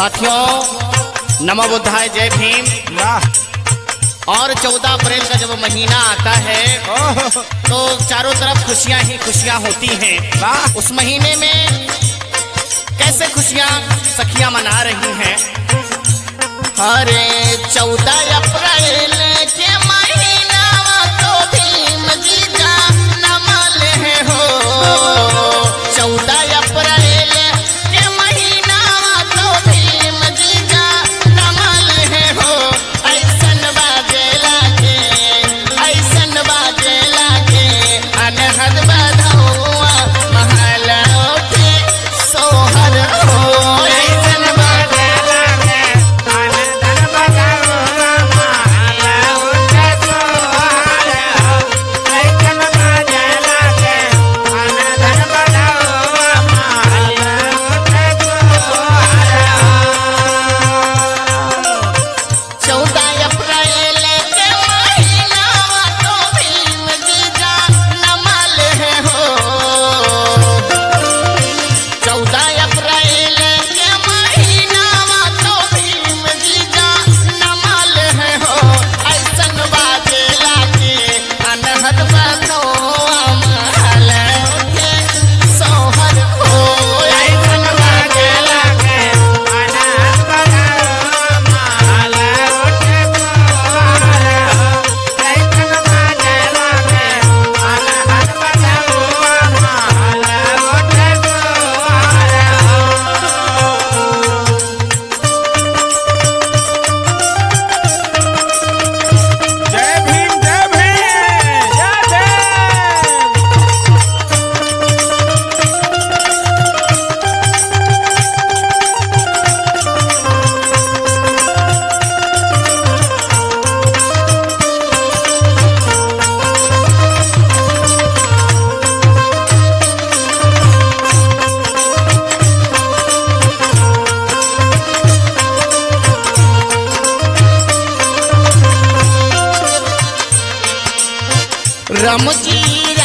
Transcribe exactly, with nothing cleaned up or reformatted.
साथियों नमो बुद्धाय, जय भीम। और चौदह अप्रैल का जब महीना आता है तो चारों तरफ खुशियां ही खुशियां होती हैं। उस महीने में कैसे खुशियां सखियां मना रही हैं। अरे चौदह अप्रैल के महीना तो भीम जी का नमल है हो। चौदह अप्रैल के महीना तो भीम जी का नमल है हो। ऐसन बाजे लागे, ऐसन बाजे लागे, अनहद बधौआ महलों के सोहर हो। ऐसन बाजे लागे, अनहद बधौआ महलों के सोहर हो। ऐसन बाजे लागे, अनहद बधौआ महलों के सोहर हो। चौदह अप्रैल के महीना तो भीम जी का नमल है हो। चौदह अप्रैल के महीना तो भीम जी का नमल है हो। ऐसन बाजे लागे, अनहद बधौआ महलों के सोहर हो। ऐसन बाजे लागे, अनहद बधौआ महलों के सोहर हो। ऐसन बाजे लागे, अनहद बधौआ महलों के सोहर हो। जय भीम, जय भीम, जय भीम। राम जी